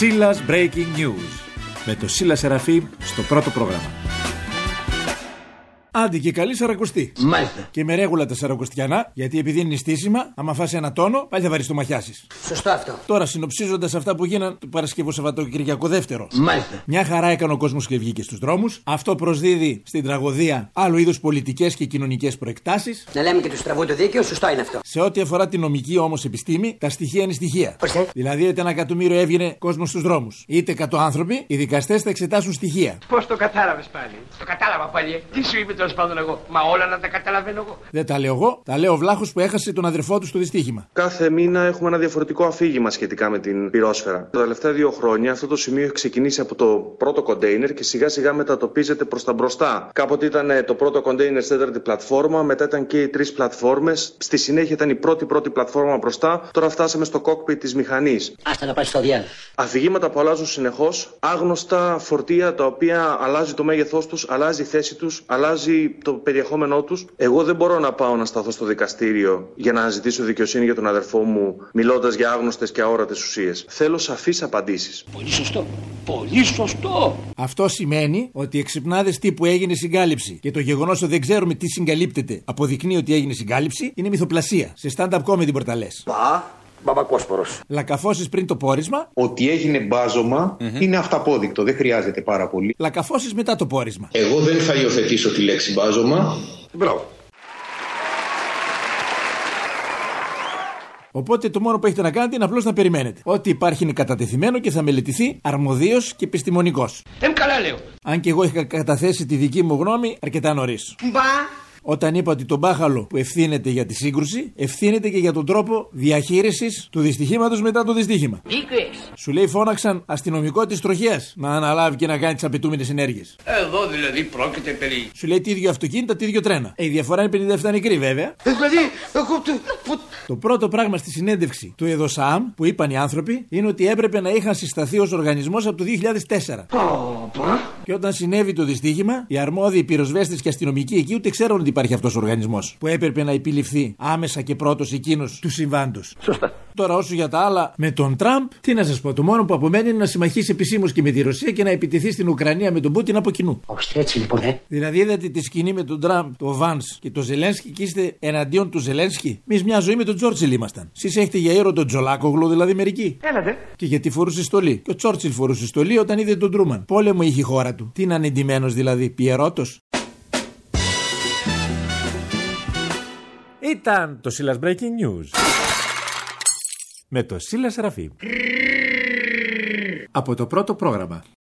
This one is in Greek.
Σίλας Breaking News με το Σίλα Σεραφείμ στο πρώτο πρόγραμμα. Άντε και καλή Σαρακοστή. Μάλιστα. Και με ρέγουλα τα Σαρακοστιανά, γιατί επειδή είναι νηστίσιμα, άμα φάσει ένα τόνο, πάλι θα βαριστομαχιάσεις. Σωστό αυτό. Τώρα, συνοψίζοντας αυτά που γίναν το Παρασκευό Σαββατοκυριακό δεύτερο. Μάλιστα. Μια χαρά έκανε ο κόσμος και βγήκε στους δρόμους. Αυτό προσδίδει στην τραγωδία άλλου είδους πολιτικές και κοινωνικές προεκτάσεις. Να λέμε και του στραβού το δίκαιο, σωστό είναι αυτό. Σε ό,τι αφορά την νομική όμως επιστήμη, τα στοιχεία είναι στοιχεία. Ορίστε. Δηλαδή, είτε 1 εκατομμύριο έβγαινε κόσμος στους δρόμους, είτε 100 άνθρωποι, οι δικαστές θα εξετάσουν στοιχεία. Πώς το κατάλαβες πάλι? Το κατάλαβα πάλι. Τι σου είπε τέλος πάντων εγώ? Μα όλα να τα καταλαβαίνω εγώ. Δεν τα λέω εγώ, τα λέω ο Βλάχος που έχασε τον αδερφό του στο δυστύχημα. Κάθε μήνα έχουμε ένα διαφορετικό αφήγημα σχετικά με την πυρόσφαιρα. Τα τελευταία 2 χρόνια αυτό το σημείο έχει ξεκινήσει από το πρώτο κοντέινερ και σιγά σιγά μετατοπίζεται προς τα μπροστά. Κάποτε ήταν το πρώτο κοντέινερ στην 4η πλατφόρμα, μετά ήταν και οι 3 πλατφόρμες. Στη συνέχεια ήταν η πρώτη πλατφόρμα μπροστά. Τώρα φτάσαμε στο κόκπιτ της μηχανής. Άστα να πάει στο διάλογο. Αφηγήματα που αλλάζουν συνεχώς, άγνωστα φορτία τα οποία αλλάζει το μέγεθός τους, αλλάζει η θέση τους, αλλάζει το περιεχόμενό τους. Εγώ δεν μπορώ να πάω να σταθώ στο δικαστήριο για να ζητήσω δικαιοσύνη για τον αδερφό μου, μιλώντας για άγνωστες και αόρατες ουσίες. Θέλω σαφείς απαντήσεις. Πολύ σωστό. Πολύ σωστό. Αυτό σημαίνει ότι οι εξυπνάδες τύπου έγινε συγκάλυψη και το γεγονός ότι δεν ξέρουμε τι συγκαλύπτεται αποδεικνύει ότι έγινε συγκάλυψη είναι μυθοπλασία. Σε stand-up comedy πορταλές. Μπαμπακόσπορος. Λακαφώσεις πριν το πόρισμα. Ότι έγινε μπάζωμα είναι αυταπόδεικτο, δεν χρειάζεται πάρα πολύ. Λακαφώσεις μετά το πόρισμα. Εγώ δεν θα υιοθετήσω τη λέξη μπάζωμα. Μπράβο. Οπότε το μόνο που έχετε να κάνετε είναι απλώς να περιμένετε. Ό,τι υπάρχει είναι κατατεθειμένο και θα μελετηθεί αρμοδίως και επιστημονικός. Καλά λέω. Αν και εγώ είχα καταθέσει τη δική μου γνώμη αρκετά νωρίς. Μπα. Όταν είπα ότι το μπάχαλο που ευθύνεται για τη σύγκρουση, ευθύνεται και για τον τρόπο διαχείρισης του δυστυχήματος μετά το δυστύχημα. Δίκαιες. Σου λέει φώναξαν αστυνομικό της τροχιάς να αναλάβει και να κάνει τις απαιτούμενες ενέργειες. Εδώ δηλαδή πρόκειται περί. Σου λέει τι ίδιο αυτοκίνητα, τι ίδιο τρένα. Η διαφορά είναι 57 νεκροί βέβαια. Δηλαδή, εγώ. Το πρώτο πράγμα στη συνέντευξη του ΕΔΟΣΑΜ που είπαν οι άνθρωποι είναι ότι έπρεπε να είχαν συσταθεί ως οργανισμός από το 2004. Και όταν συνέβη το δυστύχημα, οι αρμόδιοι πυροσβέστες και αστυνομικοί εκεί ούτε ξέρουν ότι υπάρχει αυτός ο οργανισμός που έπρεπε να επιληφθεί άμεσα και πρώτος εκείνος του συμβάντος. Σωστά. Τώρα, όσο για τα άλλα με τον Τραμπ, τι να σας πω, το μόνο που απομένει είναι να συμμαχίσει επισήμως και με τη Ρωσία και να επιτεθεί στην Ουκρανία με τον Πούτιν από κοινού. Όχι έτσι λοιπόν, Δηλαδή, είδατε τη σκηνή με τον Τραμπ, τον Βάνς και τον Ζελένσκι και είστε εναντίον του Ζελένσκι. Εμείς μια ζωή με τον Τσόρτσιλ ήμασταν. Εσείς έχετε για ήρωα τον Τζολάκογλου, δηλαδή μερικοί. Έλατε. Και γιατί φορούσε στολή. Και ο Τσόρτσιλ φορούσε στολή όταν είδε τον Τρούμαν. Πόλεμο είχε η χώρα του. Τι είναι ανεντημένος δηλαδή, πιερώτος. Ήταν το Σίλας Breaking News με το Σίλα Σεραφείμ από το πρώτο πρόγραμμα.